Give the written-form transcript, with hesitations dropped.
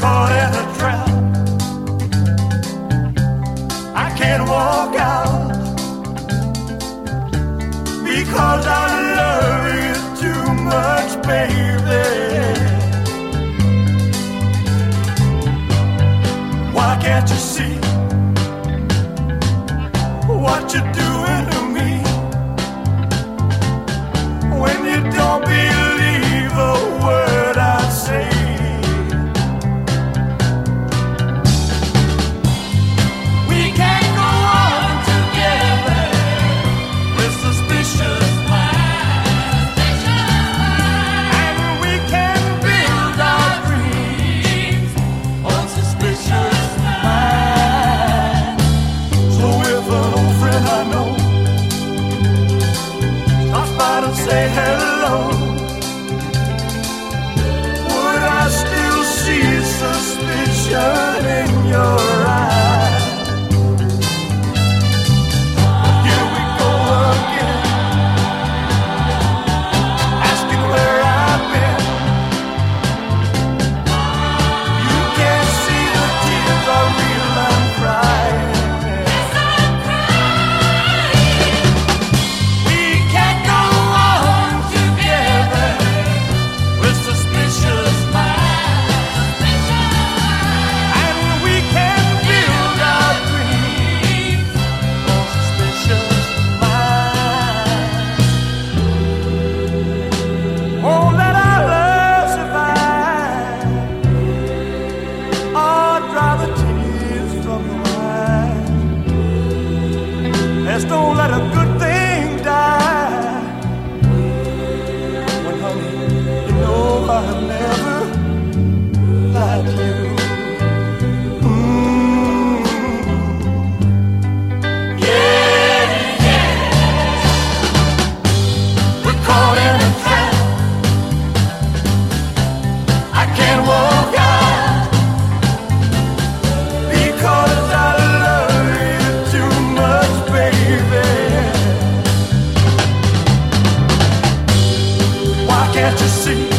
caught in a trap. I can't walk out because I love you too much, baby. Why can't you see what you're doing to me? When you don't believe a word I say. We can't go on together with suspicious minds. And we can build our dreams on suspicious minds. So if an old friend I know stops by to say hello, would I still see suspicion in your eyes? Here we go again, asking where I've been. You can't see the tears are real, I'm crying. We can't go on together with suspicious minds. And we can build our dreams on suspicious minds. Oh, let our love survive. Oh, dry the tears from your eyes. Let's don't let a good thing die. When, honey, you know I've never lied to you. Yeah, yeah. We're caught in a trap. I can't walk out because I love you too much, baby. Why can't you see